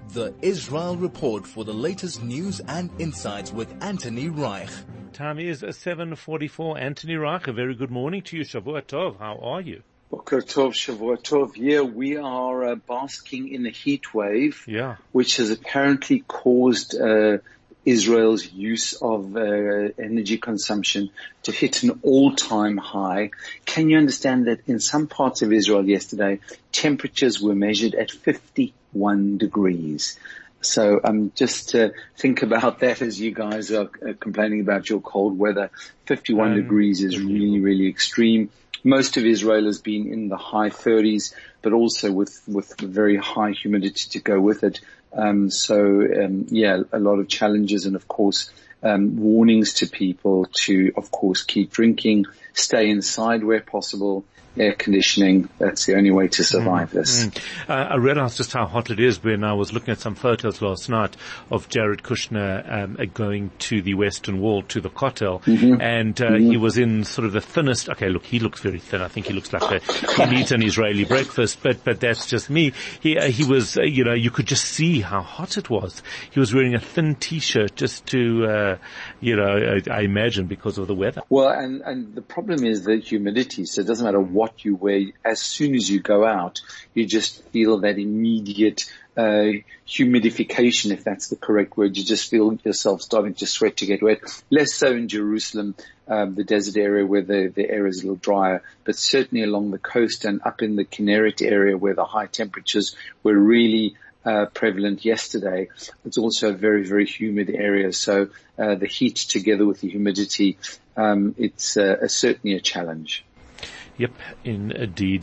The Israel Report for the latest news and insights with Anthony Reich. Time is 7:44. Anthony Reich, a very good morning to you. Shavua Tov, how are you? Boker Tov, Shavua Tov. Yeah, we are basking in a heat wave, which has apparently caused Israel's use of energy consumption to hit an all-time high. Can you understand that in some parts of Israel yesterday, temperatures were measured at 51 degrees? So just think about that as you guys are complaining about your cold weather. 51 degrees is really, really extreme. Most of Israel has been in the high 30s, but also with very high humidity to go with it. A lot of challenges and, of course, warnings to people to, of course, keep drinking, stay inside where possible, air conditioning. That's the only way to survive this. I realized just how hot it is when I was looking at some photos last night of Jared Kushner going to the Western Wall, to the Kotel, and he was in sort of the thinnest. Okay, look, he looks very thin. I think he looks like he needs an Israeli breakfast, but that's just me. He was, you could just see how hot it was. He was wearing a thin T-shirt just to, I imagine because of the weather. Well, and the problem is the humidity, so it doesn't matter what you wear. As soon as you go out, you just feel that immediate humidification, if that's the correct word. You just feel yourself starting to sweat, to get wet. Less so in Jerusalem, the desert area where the air is a little drier, but certainly along the coast and up in the Kinneret area where the high temperatures were really prevalent yesterday. It's also a very, very humid area. So the heat together with the humidity, it's certainly a challenge. Yep, indeed.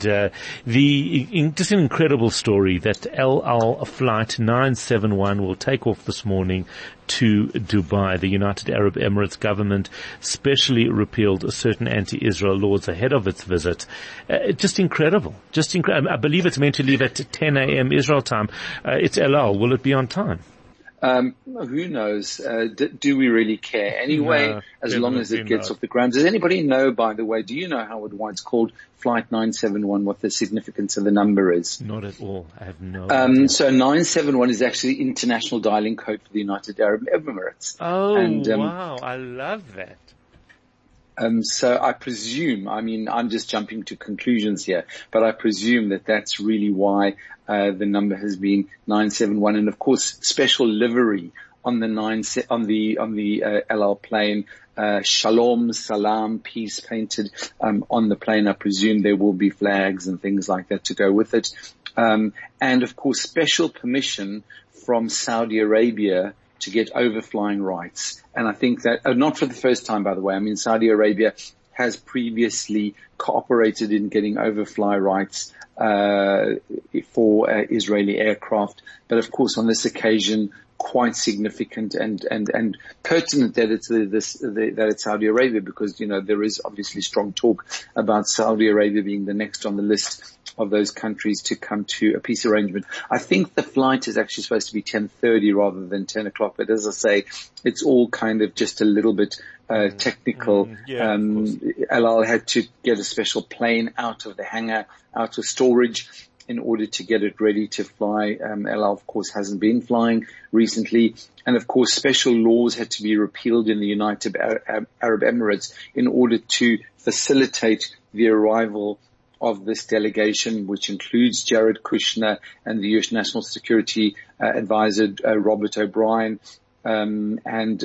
Just an incredible story that El Al flight 971 will take off this morning to Dubai. The United Arab Emirates government specially repealed certain anti-Israel laws ahead of its visit. Just incredible. I believe it's meant to leave at 10 a.m. Israel time. It's El Al. Will it be on time? Who knows? Do we really care? Anyway, as long as it gets off the ground. Does anybody know, by the way, do you know, Howard, why it's called Flight 971, what the significance of the number is? Not at all. I have no idea. So 971 is actually international dialing code for the United Arab Emirates. Oh, wow. I love that. So I presume, I'm just jumping to conclusions here, but I presume that that's really why the number has been 971. And of course, special livery on the El Al plane, Shalom, Salam, peace painted on the plane. I presume there will be flags and things like that to go with it. And of course, special permission from Saudi Arabia to get overflying rights. And I think that, not for the first time, by the way. Saudi Arabia has previously cooperated in getting overfly rights for Israeli aircraft. But of course, on this occasion, quite significant and pertinent that it's Saudi Arabia, because, there is obviously strong talk about Saudi Arabia being the next on the list of those countries to come to a peace arrangement. I think the flight is actually supposed to be 10:30 rather than 10 o'clock. But as I say, it's all kind of just a little bit technical. El Al had to get a special plane out of the hangar, out of storage, in order to get it ready to fly. El Al, of course, hasn't been flying recently. And of course, special laws had to be repealed in the United Arab Emirates in order to facilitate the arrival of this delegation, which includes Jared Kushner and the U.S. National Security Advisor Robert O'Brien, and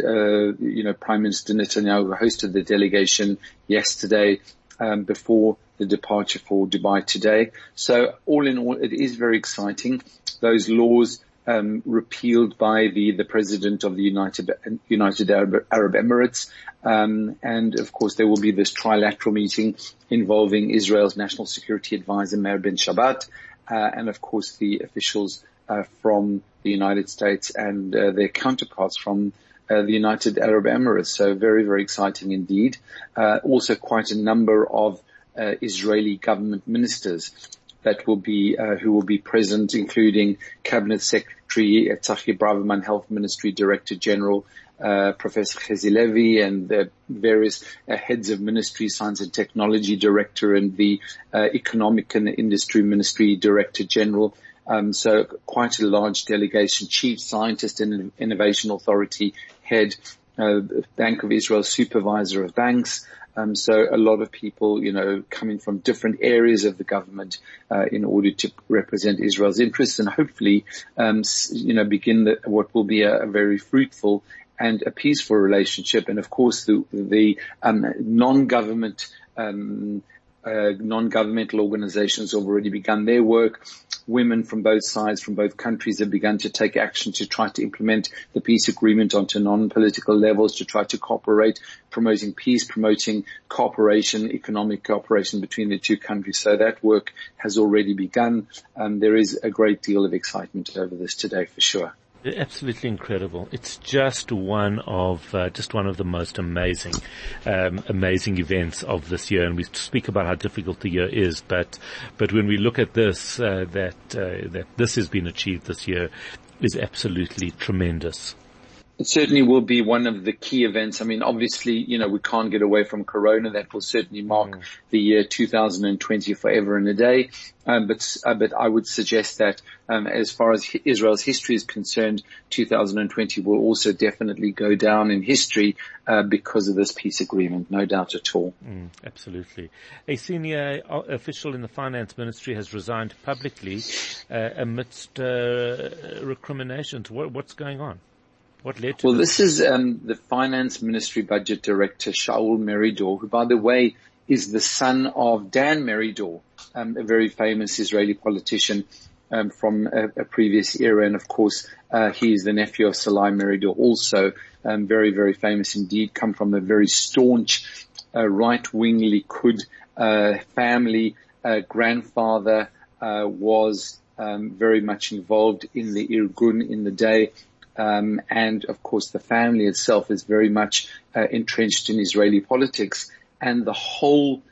Prime Minister Netanyahu hosted the delegation yesterday before the departure for Dubai today. So all in all, it is very exciting. Those laws repealed by the President of the United Arab Emirates. And of course, there will be this trilateral meeting involving Israel's National Security Advisor, Meir Ben Shabbat, and of course the officials from the United States and their counterparts from the United Arab Emirates. So very, very exciting indeed. Also quite a number of Israeli government ministers that will be who will be present, including Cabinet Secretary Tzachi Braverman, Health Ministry Director General Professor Chezi Levi, and the various heads of ministry, Science and Technology Director, and the Economic and Industry Ministry Director General. So quite a large delegation, chief scientist and innovation authority head, Bank of Israel supervisor of banks. So a lot of people, coming from different areas of the government, in order to represent Israel's interests and hopefully, begin what will be a very fruitful and a peaceful relationship. And of course, the non-governmental organizations have already begun their work. Women from both sides, from both countries, have begun to take action to try to implement the peace agreement onto non-political levels, to try to cooperate, promoting peace, promoting cooperation, economic cooperation between the two countries. So that work has already begun. There is a great deal of excitement over this today, for sure. Absolutely incredible. It's just one of the most amazing events of this year. And we speak about how difficult the year is, but when we look at this, that this has been achieved this year is absolutely tremendous. It certainly will be one of the key events. I mean, obviously, we can't get away from Corona. That will certainly mark the year 2020 forever and a day. But I would suggest that, as far as Israel's history is concerned, 2020 will also definitely go down in history, because of this peace agreement. No doubt at all. Absolutely. A senior official in the finance ministry has resigned publicly, amidst, recriminations. What's going on? What led to this is the Finance Ministry Budget Director, Shaul Meridor, who, by the way, is the son of Dan Meridor, a very famous Israeli politician from a previous era. And, of course, he is the nephew of Salai Meridor, also very, very famous indeed, come from a very staunch right-wing Likud family. Grandfather was very much involved in the Irgun in the day. And of course the family itself is very much entrenched in Israeli politics, and the whole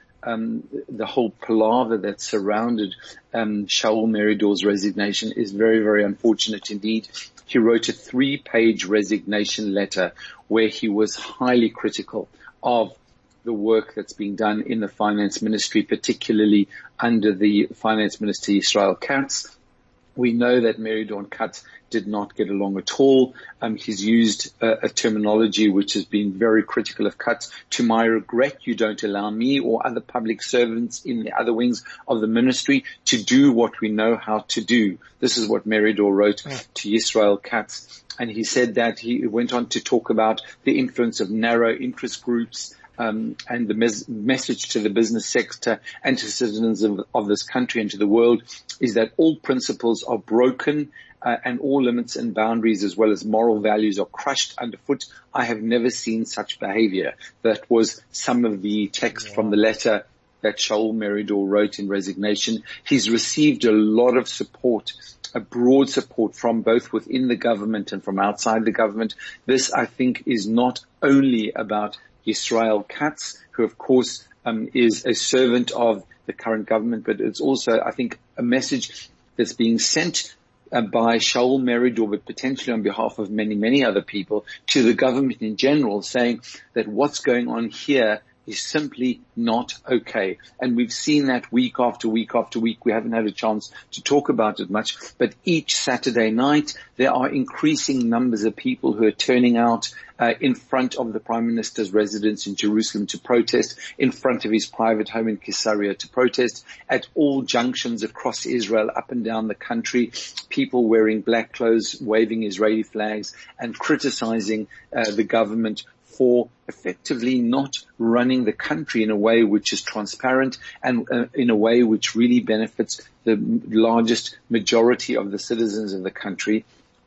palaver that surrounded Shaul Meridor's resignation is very, very unfortunate indeed. He wrote a 3-page resignation letter where he was highly critical of the work that's being done in the finance ministry, particularly under the finance minister Israel Katz. We know that Meridor and Katz did not get along at all. He's used a terminology which has been very critical of Katz. To my regret, you don't allow me or other public servants in the other wings of the ministry to do what we know how to do. This is what Meridor wrote to Israel Katz. And he said that he went on to talk about the influence of narrow interest groups, and the message to the business sector and to citizens of this country and to the world is that all principles are broken, and all limits and boundaries as well as moral values are crushed underfoot. I have never seen such behavior. That was some of the text from the letter that Shaul Meridor wrote in resignation. He's received a lot of support, a broad support from both within the government and from outside the government. This, I think, is not only about Israel Katz, who of course is a servant of the current government, but it's also, I think, a message that's being sent by Shaul Meridor, but potentially on behalf of many, many other people, to the government in general, saying that what's going on here is simply not okay. And we've seen that week after week after week. We haven't had a chance to talk about it much, but each Saturday night there are increasing numbers of people who are turning out in front of the Prime Minister's residence in Jerusalem to protest, in front of his private home in Caesarea to protest, at all junctions across Israel, up and down the country, people wearing black clothes, waving Israeli flags and criticizing the government for effectively not running the country in a way which is transparent and in a way which really benefits the largest majority of the citizens of the country.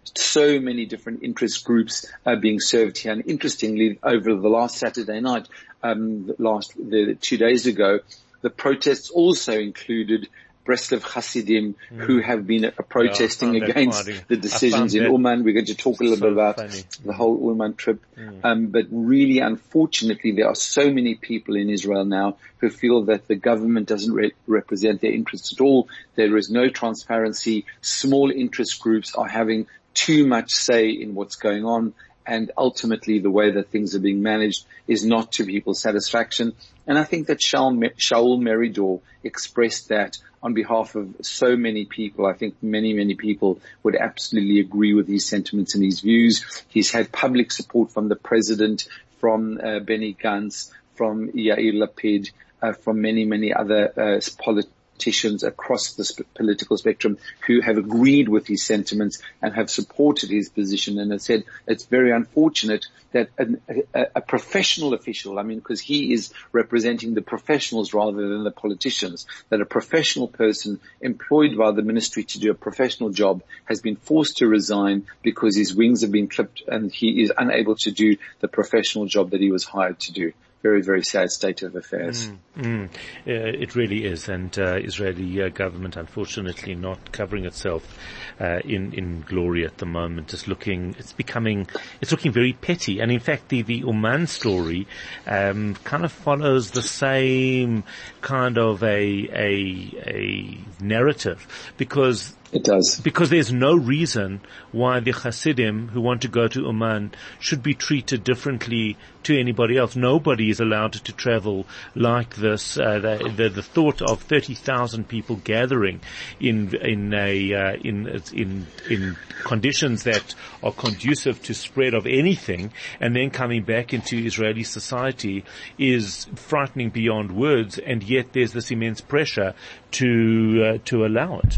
So many different interest groups are being served here. And interestingly, over the last Saturday night, 2 days ago, the protests also included Breslev Hasidim, who have been protesting against the decisions in Uman. We're going to talk a little bit about the whole Uman trip. But really, unfortunately, there are so many people in Israel now who feel that the government doesn't represent their interests at all. There is no transparency. Small interest groups are having too much say in what's going on. And ultimately, the way that things are being managed is not to people's satisfaction. And I think that Shaul Meridor expressed that on behalf of so many people. I think many people would absolutely agree with his sentiments and his views. He's had public support from the president, from Benny Gantz, from Yair Lapid, from many other politicians across the political spectrum who have agreed with his sentiments and have supported his position, and have said it's very unfortunate that a professional official, I mean, because he is representing the professionals rather than the politicians, that a professional person employed by the ministry to do a professional job has been forced to resign because his wings have been clipped and he is unable to do the professional job that he was hired to do. Very sad state of affairs. It really is, and Israeli government, unfortunately, not covering itself in glory at the moment. It's looking very petty, and in fact, the Oman story kind of follows the same kind of a narrative, because it does. Because there's no reason why the Hasidim who want to go to Oman should be treated differently to anybody else. Nobody is allowed to travel like this. The thought of 30,000 people gathering in conditions that are conducive to spread of anything, and then coming back into Israeli society, is frightening beyond words. And yet there's this immense pressure to allow it.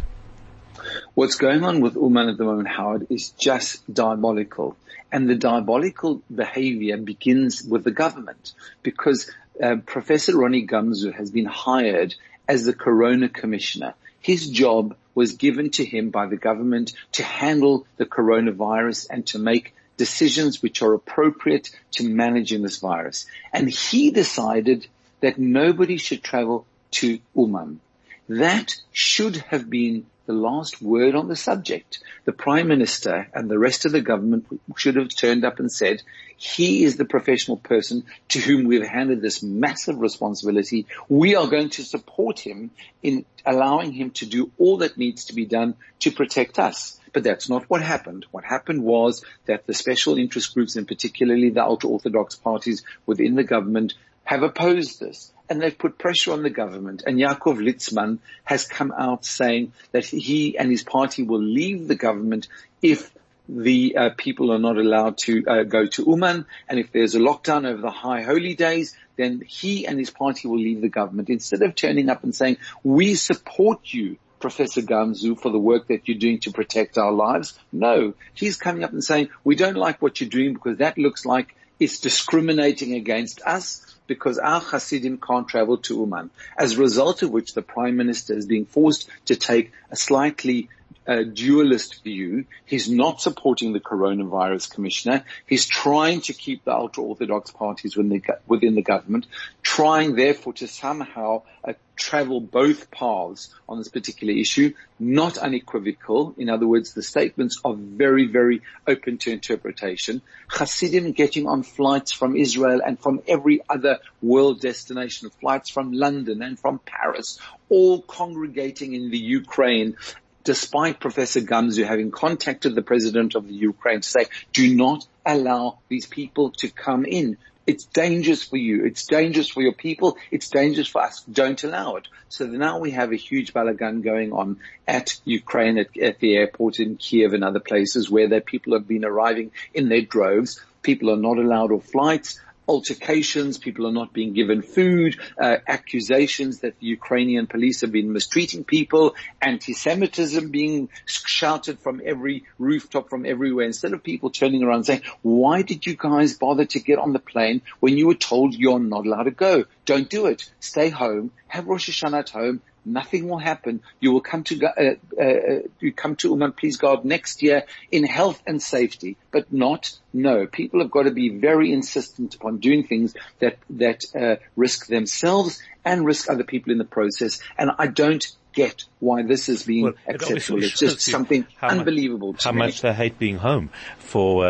What's going on with Oman at the moment, Howard, is just diabolical. And the diabolical behavior begins with the government, because Professor Ronnie Gamzu has been hired as the Corona Commissioner. His job was given to him by the government to handle the coronavirus and to make decisions which are appropriate to managing this virus. And he decided that nobody should travel to Oman. That should have been the last word on the subject. The Prime Minister and the rest of the government should have turned up and said, he is the professional person to whom we've handed this massive responsibility. We are going to support him in allowing him to do all that needs to be done to protect us. But that's not what happened. What happened was that the special interest groups, and particularly the ultra-Orthodox parties within the government, have opposed this. And they've put pressure on the government. And Yaakov Litzman has come out saying that he and his party will leave the government if the people are not allowed to go to Oman. And if there's a lockdown over the high holy days, then he and his party will leave the government. Instead of turning up and saying, we support you, Professor Gamzu, for the work that you're doing to protect our lives. No, he's coming up and saying, we don't like what you're doing because that looks like it's discriminating against us, because our Hasidim can't travel to Oman. As a result of which the Prime Minister is being forced to take a slightly dualist view. He's not supporting the coronavirus commissioner. He's trying to keep the ultra-Orthodox parties within the government, trying therefore to somehow travel both paths on this particular issue, not unequivocal. In other words, the statements are very open to interpretation. Hasidim getting on flights from Israel and from every other world destination, flights from London and from Paris, all congregating in the Ukraine, despite Professor Gamzu having contacted the president of the Ukraine to say, do not allow these people to come in. It's dangerous for you. It's dangerous for your people. It's dangerous for us. Don't allow it. So now we have a huge balagan going on at Ukraine, at the airport in Kiev and other places where their people have been arriving in their droves. People are not allowed off flights. Altercations, people are not being given food, accusations that the Ukrainian police have been mistreating people, anti-Semitism being shouted from every rooftop, from everywhere, instead of people turning around and saying, why did you guys bother to get on the plane when you were told you're not allowed to go? Don't do it. Stay home. Have Rosh Hashanah at home. Nothing will happen. You will come to Oman, please God, next year in health and safety, but no. People have got to be very insistent upon doing things that risk themselves and risk other people in the process. And I don't get why this is being acceptable. It's just something unbelievable to me. How much they hate being home for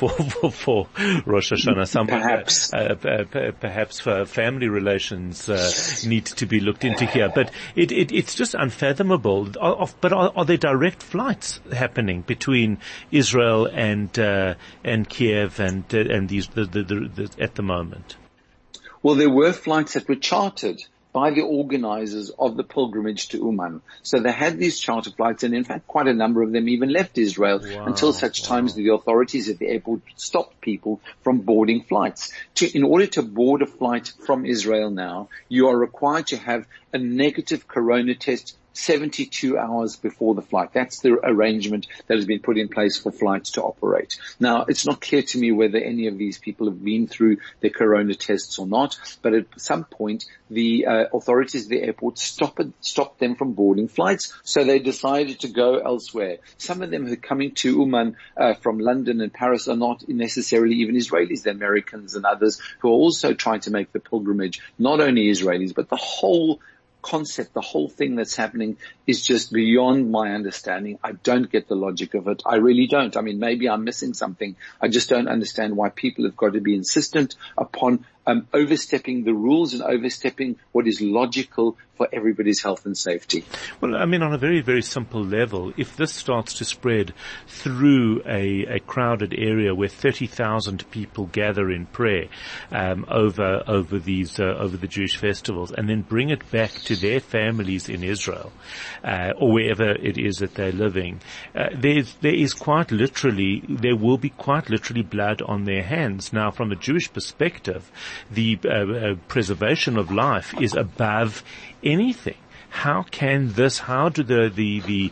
Rosh Hashanah. Perhaps for family relations need to be looked into here. But it's just unfathomable. But are there direct flights happening between Israel and Kiev and these at the moment? Well, there were flights that were chartered by the organizers of the pilgrimage to Uman. So they had these charter flights, and in fact quite a number of them even left Israel until such times the authorities at the airport stopped people from boarding flights. In order to board a flight from Israel now, you are required to have a negative corona test 72 hours before the flight. That's the arrangement that has been put in place for flights to operate. Now, it's not clear to me whether any of these people have been through their corona tests or not, but at some point, the authorities at the airport stopped them from boarding flights, so they decided to go elsewhere. Some of them who are coming to Uman from London and Paris are not necessarily even Israelis. They're Americans and others who are also trying to make the pilgrimage, not only Israelis, but the whole concept, the whole thing that's happening is just beyond my understanding. I don't get the logic of it. I really don't. I mean, maybe I'm missing something. I just don't understand why people have got to be insistent upon overstepping the rules and overstepping what is logical for everybody's health and safety. Well, I mean, on a very, very simple level, if this starts to spread through a crowded area where 30,000 people gather in prayer over the Jewish festivals, and then bring it back to their families in Israel or wherever it is that they're living, there will be quite literally blood on their hands. Now, from a Jewish perspective, the preservation of life is above anything. How do the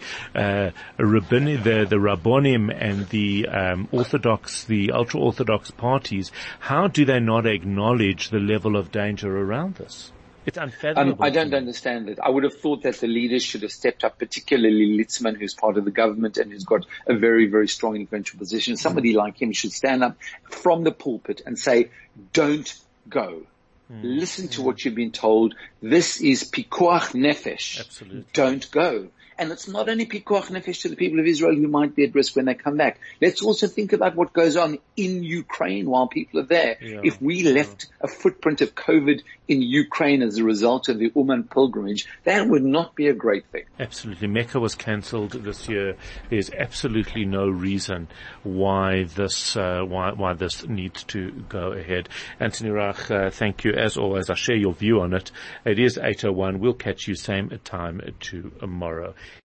Rabbonim and the ultra-Orthodox parties, how do they not acknowledge the level of danger around this? It's unfathomable. I don't understand it. I would have thought that the leaders should have stepped up, particularly Litzman, who's part of the government and who's got a very, very strong influential position. Somebody like him should stand up from the pulpit and say, don't go. Listen to what you've been told. This is pikuach nefesh. Absolutely. Don't go. And it's not only pikuach nefesh to the people of Israel who might be at risk when they come back. Let's also think about what goes on in Ukraine while people are there. Yeah. If we left a footprint of COVID in Ukraine as a result of the Uman pilgrimage, that would not be a great thing. Absolutely. Mecca was cancelled this year. There's absolutely no reason why this needs to go ahead. Anthony Rach, thank you as always. I share your view on it. It is 8:01. We'll catch you same time tomorrow.